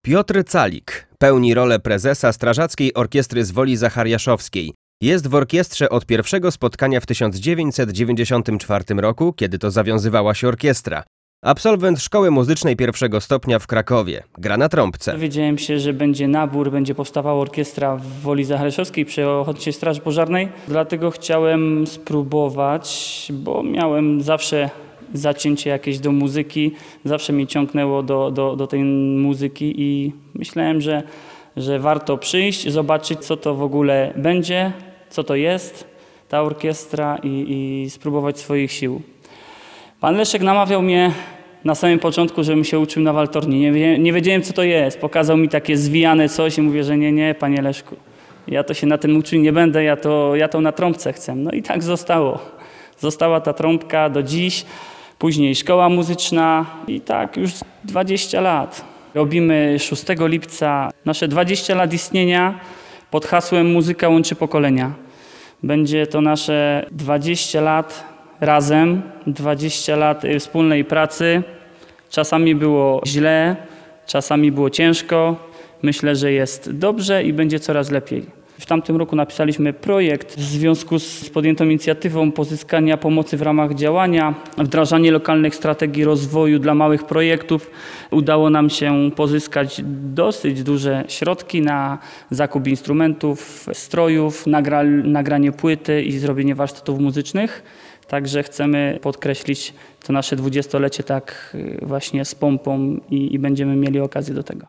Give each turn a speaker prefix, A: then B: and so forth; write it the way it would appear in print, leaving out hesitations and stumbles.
A: Piotr Calik pełni rolę prezesa Strażackiej Orkiestry z Woli Zachariaszowskiej. Jest w orkiestrze od pierwszego spotkania w 1994 roku, kiedy to zawiązywała się orkiestra. Absolwent Szkoły Muzycznej pierwszego stopnia w Krakowie. Gra na trąbce.
B: Dowiedziałem się, że będzie nabór, będzie powstawała orkiestra w Woli Zachariaszowskiej przy Ochotniczej Straży Pożarnej. Dlatego chciałem spróbować, bo miałem zawsze zacięcie jakieś do muzyki. Zawsze mnie ciągnęło do tej muzyki i myślałem, że warto przyjść, zobaczyć, co to w ogóle będzie, co to jest ta orkiestra i spróbować swoich sił. Pan Leszek namawiał mnie na samym początku, żebym się uczył na waltorni. Nie wiedziałem, co to jest. Pokazał mi takie zwijane coś i mówię, że nie, panie Leszku. Ja to się na tym uczył nie będę, ja to na trąbce chcę. No i tak zostało. Została ta trąbka do dziś. Później szkoła muzyczna i tak już 20 lat. Robimy 6 lipca nasze 20 lat istnienia pod hasłem Muzyka łączy pokolenia. Będzie to nasze 20 lat razem, 20 lat wspólnej pracy. Czasami było źle, czasami było ciężko. Myślę, że jest dobrze i będzie coraz lepiej. W tamtym roku napisaliśmy projekt w związku z podjętą inicjatywą pozyskania pomocy w ramach działania, wdrażanie lokalnych strategii rozwoju dla małych projektów. Udało nam się pozyskać dosyć duże środki na zakup instrumentów, strojów, nagranie płyty i zrobienie warsztatów muzycznych. Także chcemy podkreślić to nasze 20-lecie tak właśnie z pompą i będziemy mieli okazję do tego.